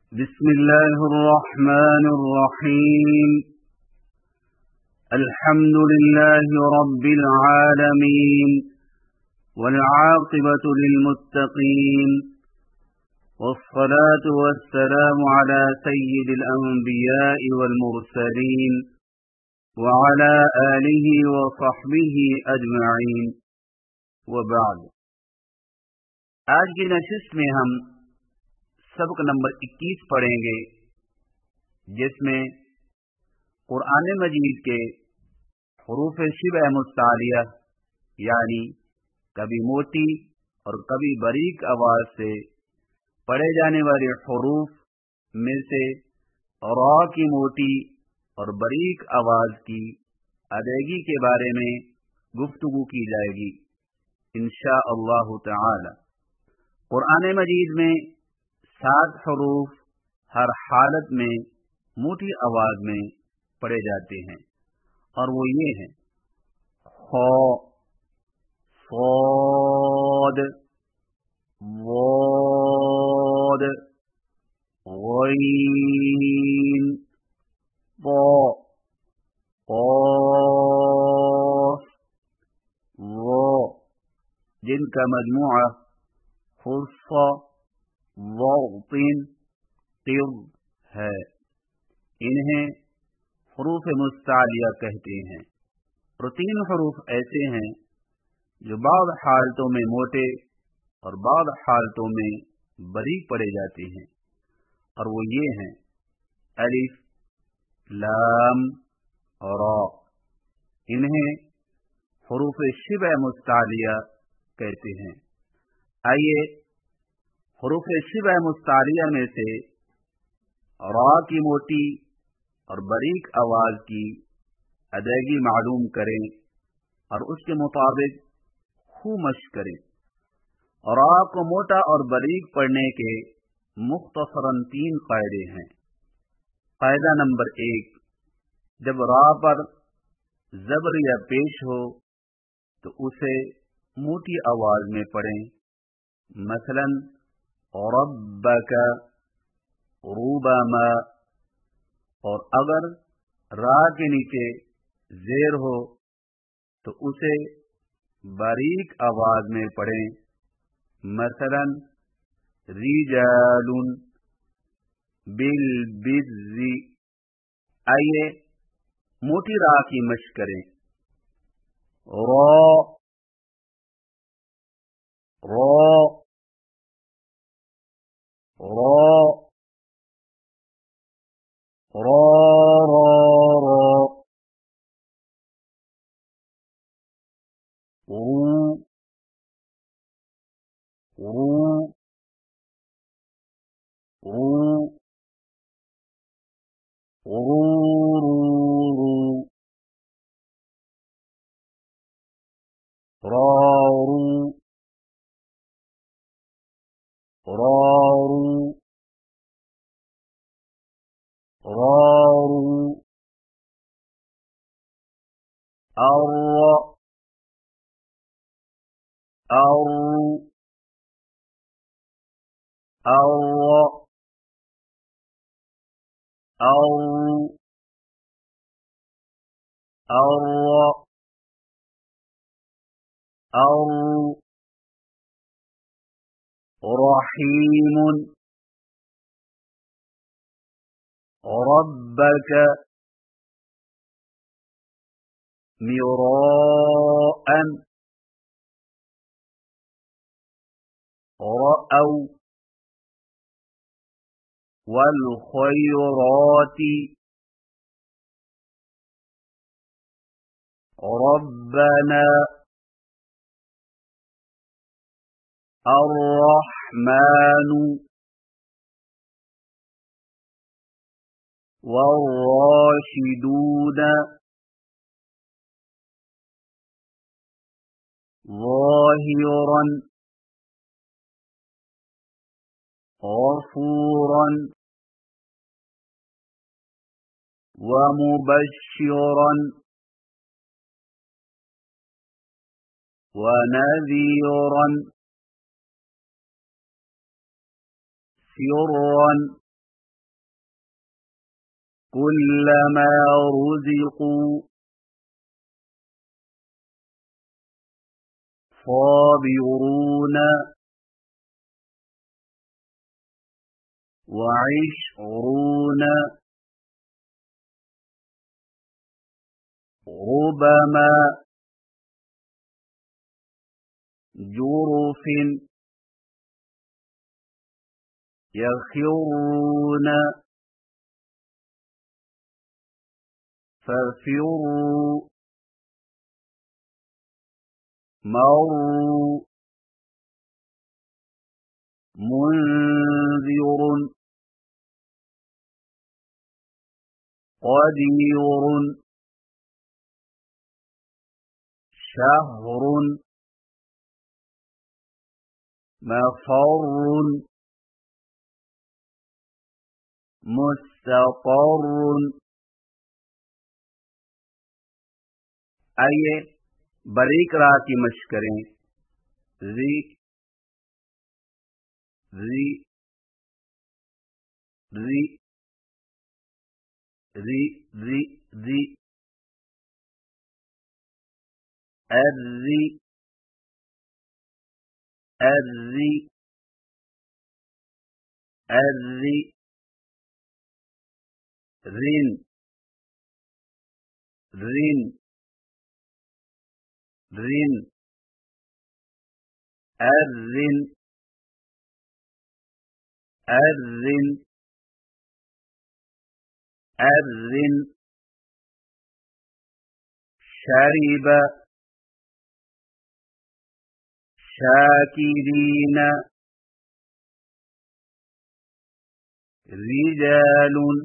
बिस्मिल्लाहिर्रहमानिर्रहीम। अल्हम्दुलिल्लाहि रब्बिल आलमीन वल आक़िबतु लिल्मुत्तक़ीन वस्सलातु वस्सलामु अला सय्यिदिल अंबिया'i वल मुरसलीन व अला आलिहि व सहबिहि अजमईन व बाद। आज की नशिस्त में हम सबक नंबर 21 पढ़ेंगे, जिसमें कुरान मजीद के हुरूफ शिबह मुस्तालिया यानी कभी मोटी और कभी बारीक आवाज से पढ़े जाने वाले हुरूफ में से रा की मोटी और बारीक आवाज की अदायगी के बारे में गुफ्तगू की जाएगी इंशा अल्लाह ताला। कुरान मजीद में 7 हुरूफ हर हालत में मोटी आवाज में पढ़े जाते हैं, और वो ये हैं: खौ, सौद, वोद, गईन, तो, कौफ, वो, जिनका मजमूआ खुस्सा वौतिन तिव है। इन्हें हुरूफ मुस्तालिया कहते हैं। और 3 हुरूफ ऐसे हैं जो बाद हालतों में मोटे और बाद हालतों में बारीक पढ़े जाते हैं, और वो ये हैं: अलिफ, लाम और रा। इन्हें हुरूफ शिबह मुस्तालिया कहते हैं। आइए हुरूफ शिबह मुस्तालिया में से रा की मोटी और बारीक आवाज की अदायगी मालूम करें और उसके मुताबिक खूब मश्क करें। रा को मोटा और बारीक पढ़ने के मुख्तसरन 3 कायदे हैं। कायदा नंबर 1, जब रा पर जबर या पेश हो तो उसे मोटी आवाज में पढ़ें। मसलन रब्बका, रुबमा। और अगर रा के नीचे जेर हो तो उसे बारीक आवाज में पढ़ें। मसलन रिजालुन बिल बिज़्ज़ी। आइए मोटी रा की मश्क करें। रा, रा, रा, रा, रा, रा, रू, रू, रू, रू, रू, रू, रा, रू, रा, रू, रा, रू, अर्र, अर्र, अर्र, अर्र, अर्र, अर्र, रहीमुन, रब्बक, मिराअन, रअव, वल खैराती, रब्बना, अर्रहमानु, वर्राशिदून, ज़ाहिरन, गफूरन, वमुबश्शिरन, वनज़ीरन, सिर्रन कुल्लमा रुज़िक़ू साबिरून वइश्रून रुबमा जुरुफिन यखिरून फफिरू मर्रू मुन्ज़िरुन क़दीरुन शहरुन मफ़र्रुन मुस्तक़र्रुन। आइए बारीक रा की मश्क करें। ज़ी ज़ी ज़ी ज़ी ज़ी ज़ी अर्ज़ी अर्ज़ी अर्ज़ी रिन रिन रिन अर्ज़िन अर्ज़िन अर्ज़िन शरिब शाकिरीन रिजालुन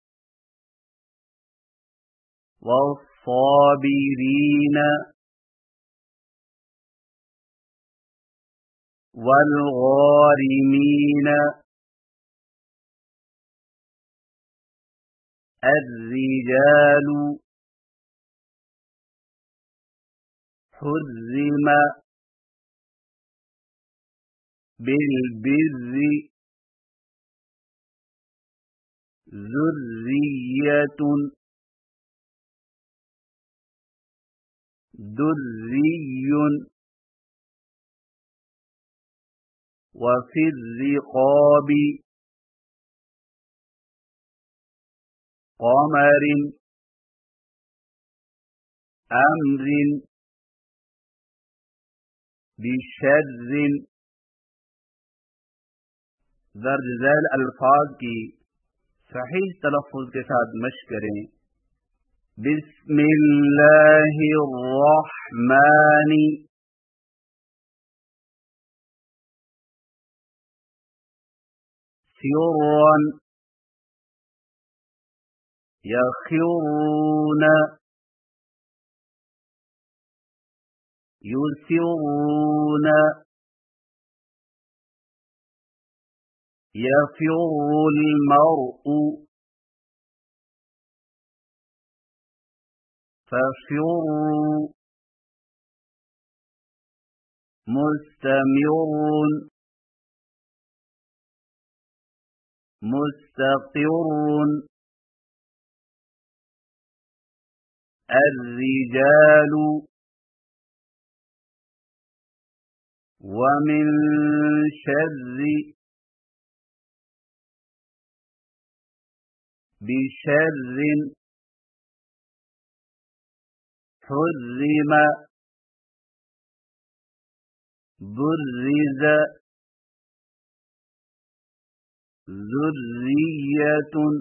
वस्साबिरीन वल्गारिमीन अर्रिजालु हुज़्ज़िम बिलबिर्रि ज़ुर्रिय्यतुन दुर्रियुन वफ़िर्रिक़ाबि क़मरिन अम्रिन बिशर्रिन। दर्ज झैल अल्फाज की सही तलफ़्फ़ुज़ के साथ मश्क करें। बिस्मिल्लाहिर्रहमानि सिर्रन यखिरून युसिरून यफ़िर्रुल मर्उ फफ़िर्रू मुस्तमिर्रुन मुस्तक़िर्रुन अर्रिजालु वमिन शर्रि बिशर्रिन हुर्रिम बुर्रिज़ ज़ुर्रिय्यतुन।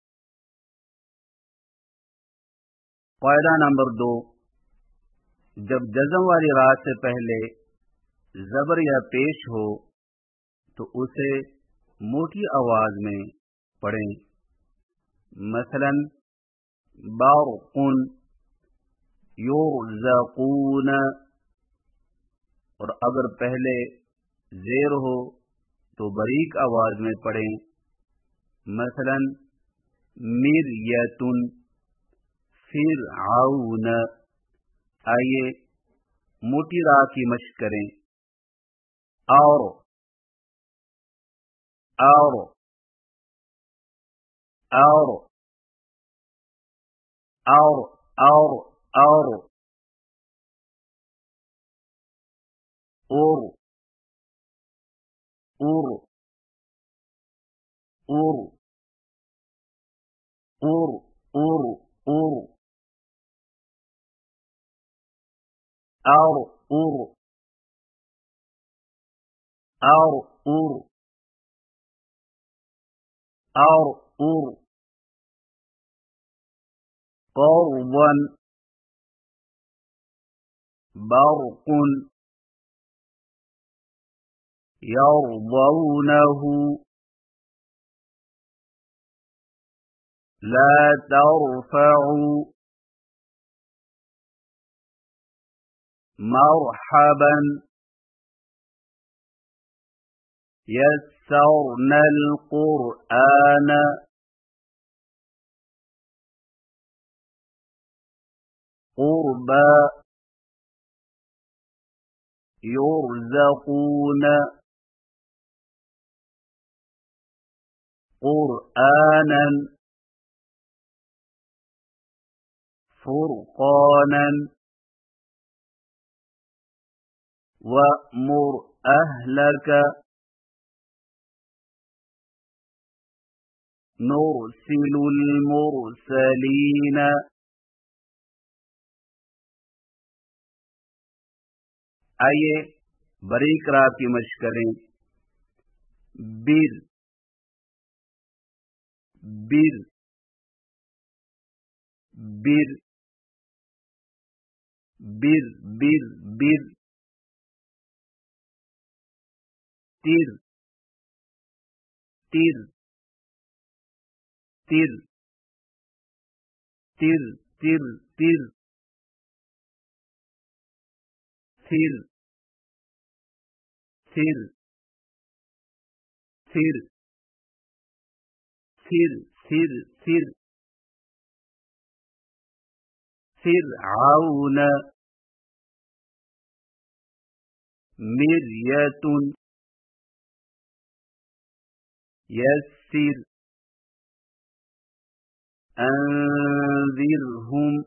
क़ायदा नंबर 2, जब जज़म वाली रा से पहले ज़बर या पेश हो तो उसे मोटी आवाज में पढ़ें। मसलन बरक़ुन युरज़क़ून। और अगर पहले ज़ेर हो तो बारीक आवाज में पढ़ें। मसलन मिर्यतुन फ़िरऔन। आइए मोटी रा की मश्क करें। और और और और और और उर उर उर उर उर उर और उर और उर और उर قربا برق يرضونه لا ترفعوا مرحبا يسرنا القرآن قربا يرزقون قرآنا فرقانا وأمر أهلك نرسل المرسلين आइए बारीक रात की मशक करें। बिर बिर बिर बिर बिर बिर तिर तिर तिर तिर तिर तिर थिर थिर थिर थिर थिर थिर फिरऔन मिर्यतुन यस्सिर अंज़िरहुम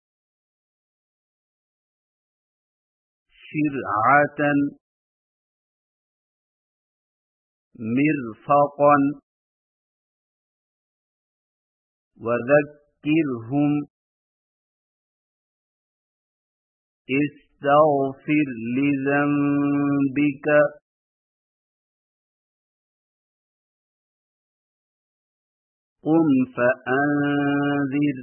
शिरअतन मिरफक़न वज़क्किरहुम इस्तग़फिर लिज़ंबिक क़ुम फ़अंज़िर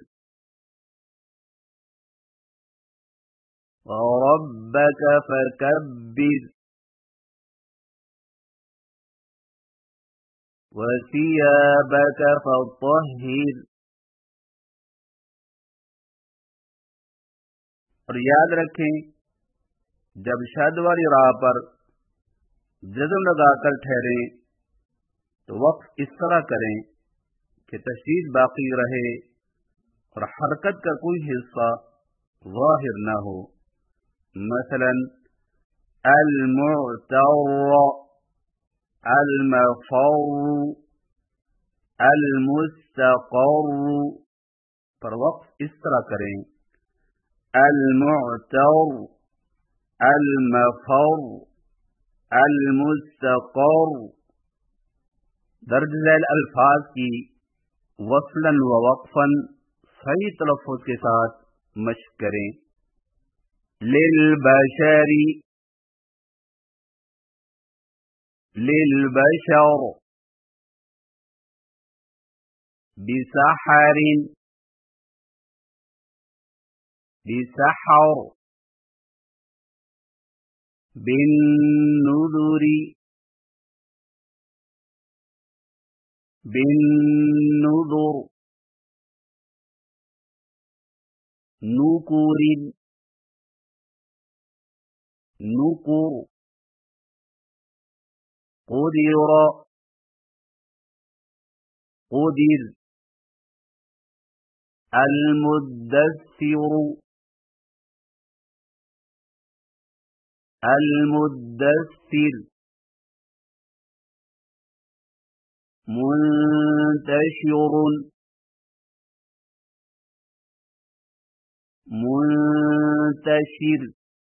वरब्बक फ़कब्बिर वसियाबक फ़त्तहिर। और याद रखें, जब शद वाली राह पर जज़म लगाकर ठहरें तो वक्फ इस तरह करें कि तशदीद बाकी रहे और हरकत का कोई हिस्सा ज़ाहिर न हो। मसलन अल-मुअतर, अल-मफ़र, अल-मुस्तक़र पर वक्फ इस तरह करें, अल-मुअतर, अल-मफ़र, अल-मुस्तक़र। दर्ज झैल अल्फाज की वस्लन व वक्फन सही तलफ़्फ़ुज़ के साथ मश्क करें। लिल बशरी, लिल बशर, बिसहरिन, बिसहर, बिन्नुज़ुरि, बिन्नुज़ुर, नुकुरिन, नुकुर, क़ुदिर, क़ुदिर, अल-मुद्दस्सिर, अल-मुद्दस्सिर, मुंतशिरुन, मुंतशिर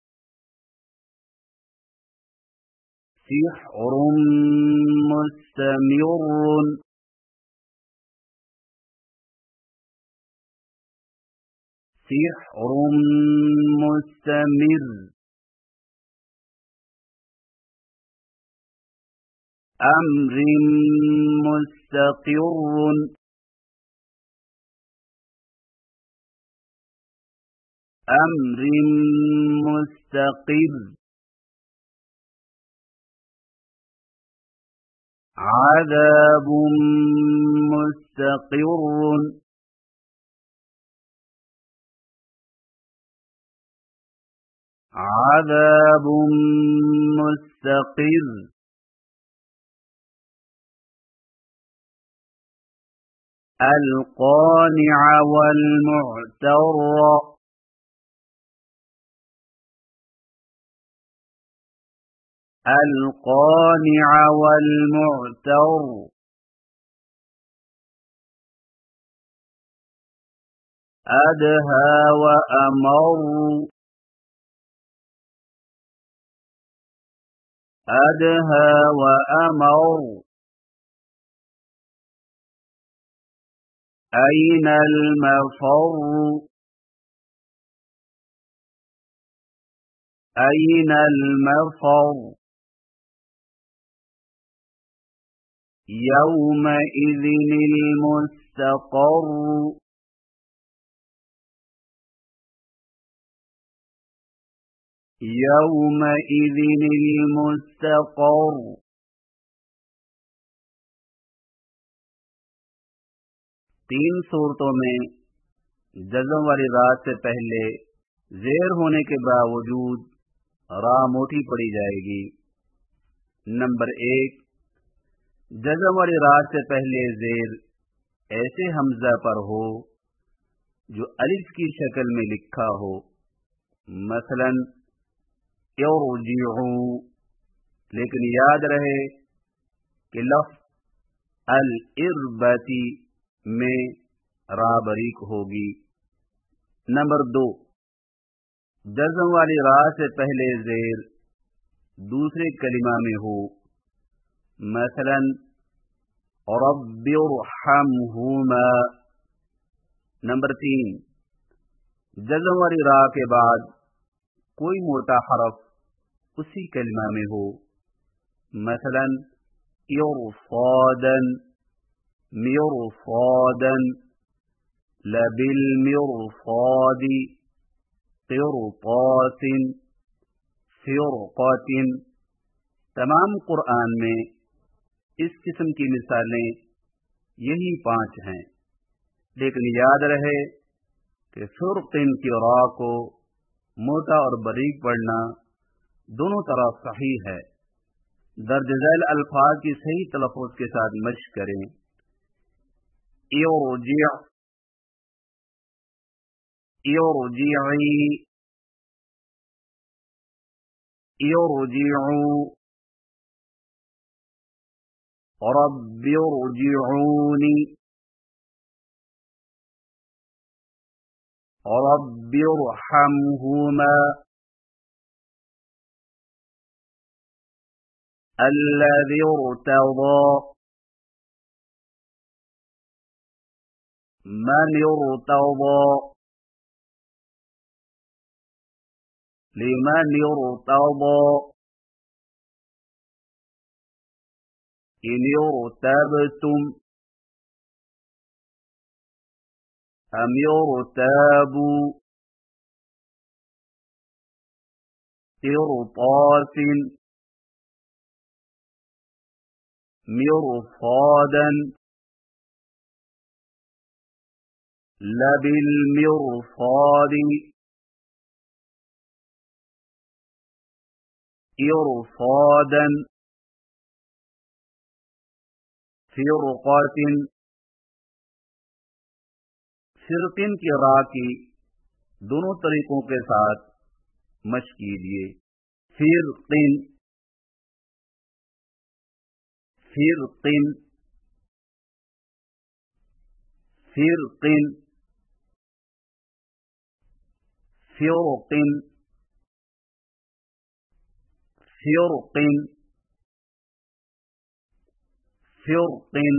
सिह्रुम मुस्तमिरुन सिह्रुम मुस्तमिर अम्रिन मुस्तक़िरुन अम्रिन मुस्तक़िर अज़ाबुन मुस्तक़िरुन अज़ाबुन मुस्तक़िर अल-क़ानिअ वल-मुअ्तर अल-क़ानिअ वल-मुअ्तर अदहा व अमर अदहा व अमर अयनल मफर अयनल मफर यौमइज़िनिल मुस्तक़र यौमइज़िनिल मुस्तक़र। तीन सूरतों में जज़म वाली रात से पहले ज़ेर होने के बावजूद रा मोटी पड़ी जाएगी। नंबर 1, जज़म वाली रात से पहले ज़ेर ऐसे हमजा पर हो जो अलिफ की शक्ल में लिखा हो, मसलन इरजिऊ, लेकिन याद रहे कि लफ्ज़ अल-इरबती में रा बरीक होगी। नंबर 2, जज़म वाली रा से पहले ज़ेर दूसरे कलिमा में हो, मसलन रब्बिरहमहुमा। नंबर 3, जज़म वाली रा के बाद कोई मोटा हरफ उसी कलिमा में हो, मसलन इरसादन मिरसादन लबिल मिरसादी क़िरतासिन फ़िरक़तिन। तमाम कुरान में इस किस्म की मिसालें यही 5 हैं, लेकिन याद रहे कि फ़िरक़िन की रा को मोटा और बारीक पढ़ना दोनों तरफ सही है। दर्ज झैल अल्फाज की सही तलफ़्फ़ुज़ के साथ मश्क करें। इरजिअ, इरजिई, इरजिऊ, रब्बिरजिऊनी, रब्बिरहमहुमा, अल्लज़ी इर्तज़ा, मन इर्तज़ा, लिमन इर्तज़ा, इन इर्तबतुम, अम इर्तबू, क़िरतासिन मिरसादन लबिल मिरसादी इरसादन फ़िरक़तिन। फ़िरक़िन की रा की दोनों तरीकों के साथ मश्क कीजिए। फ़िरक़िन, फ़िरक़िन, फ़िरक़िन। फ़िरक़िन फ़िरक़िन फ़िरक़िन।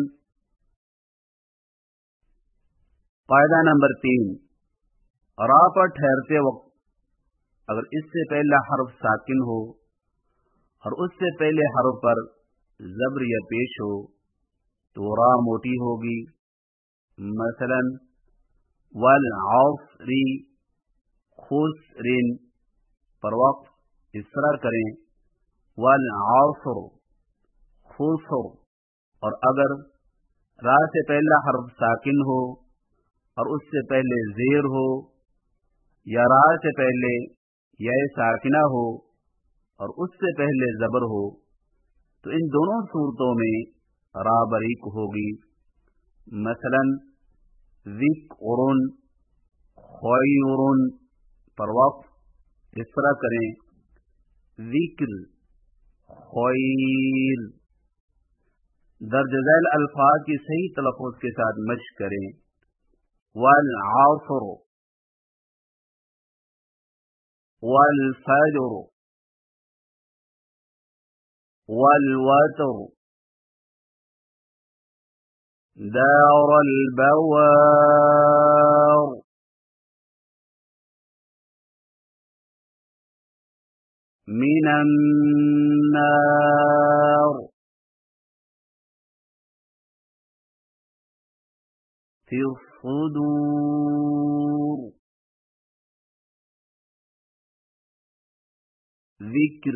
कायदा नंबर 3, रा पर ठहरते वक्त अगर इससे पहला हर्फ साकिन हो और उससे पहले हर्फ पर ज़ब्र या पेश हो तो रा मोटी होगी। मसलन वल अस्री खुस्रिन पर वक्त इस तरह करें वल अस्र खुस्र। और अगर रा से पहला हर्फ साकिन हो और उससे पहले ज़ेर हो या रा से पहले या साकिना हो और उससे पहले ज़बर हो तो इन दोनों सूरतों में रा बरीक होगी। मसलन ज़िक्रुन खैरुन पर वक्त इस तरह करें ज़िक्र खैर। दर्ज झैल अल्फाज की सही तलफ़्फ़ुज़ के साथ मश्क करें वल अस्र वल फज्र वल वत्र दारल बवार मिनन नार फी सुदूर। ज़िक्र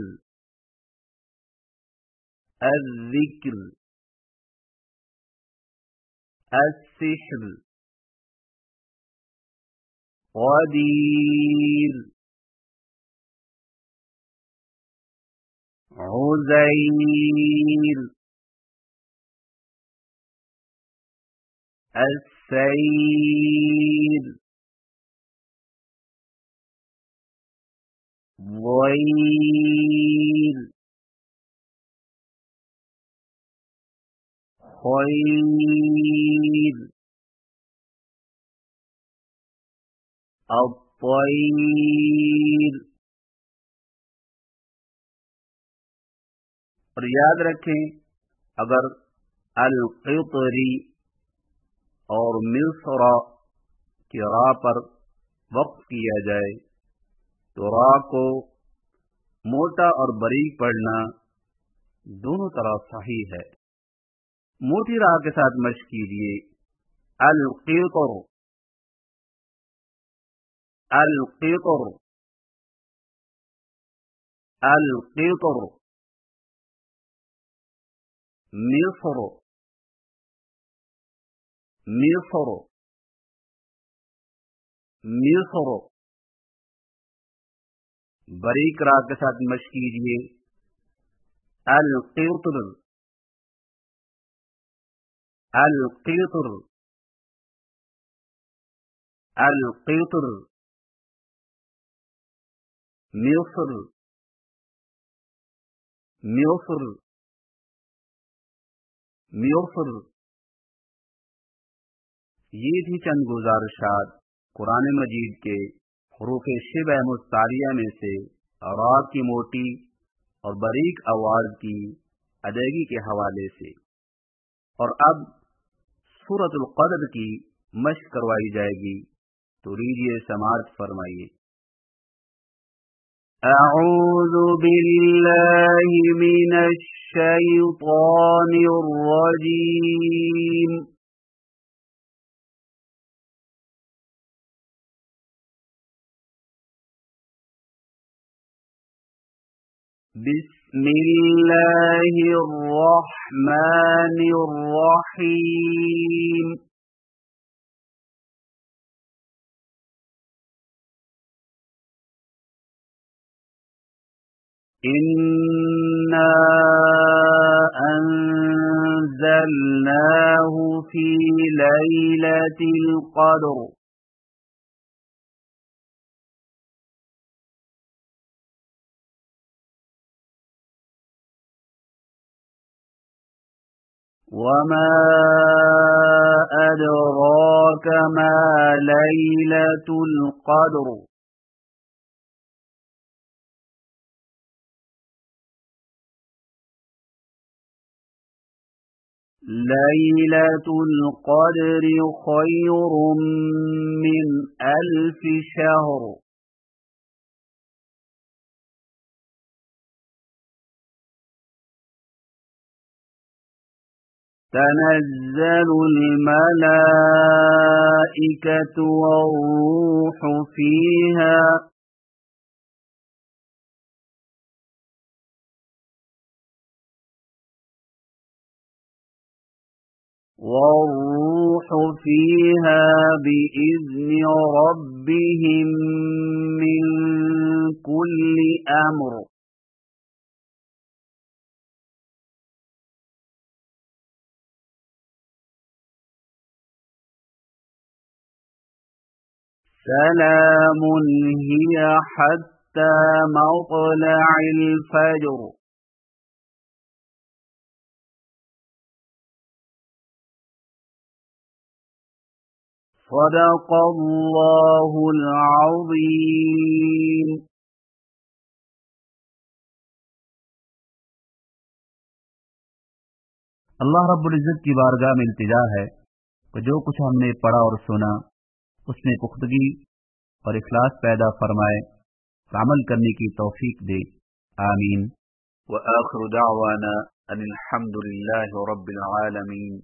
अज़्ज़िक्र अस्सिह्र क़दीर उज़ैर अस्सैर ग़ैर खैर अत्तैर। और याद रखें अगर अल-क़ितरी और मिस्र की रा पर वक़्फ़ किया जाए तो रा को मोटा और बरीक पढ़ना दोनों तरफ सही है। मोटी रा के साथ मश्क कीजिए अल-क़ितर अल-क़ितर अल-क़ितर मिस्र मिस्र मिस्र। बरीक रा के साथ मश्क कीजिए अल-क़ितर अल-क़ितर अल-क़ितर मिस्र मिस्र मिस्र। ये थी चंद गुज़ारिशात कुरान मजीद के हरूफ शिबह मुस्तारिया में से रा की मोटी और बरीक आवाज की अदायगी के हवाले से। और अब सूरतुल क़द्र की मश्क करवाई जाएगी, तो लीजिए समाअत फरमाइए। अऊज़ु बिल्लाहि मिनश शैतानिर रजीम। बिस्मिल्लाहिर रहमानिर रहीम। इन्ना अंज़लनाहु फी लैलतिल क़द्र। वमा अदराक मा लैलतुल क़द्र। लैलतुल क़द्र खैरुम मिन अल्फ़ि शहर। तनज़्ज़लुल मलाइकतु वर्रूह फ़ीहा। والروح فيها بإذن ربهم من كل أمر। سلام هي حتى مطلع الفجر۔ صدق الله العظيم। अल्लाह रब्बुल इज़्ज़त की बारगाह में इल्तिजा है कि जो कुछ हमने पढ़ा और सुना उसमें पुख्तगी और इखलास पैदा फरमाए और अमल करने की तौफीक दे। आमीन। व आखिरु दावाना अनिल हम्दुलिल्लाहि रब्बिल आलमीन।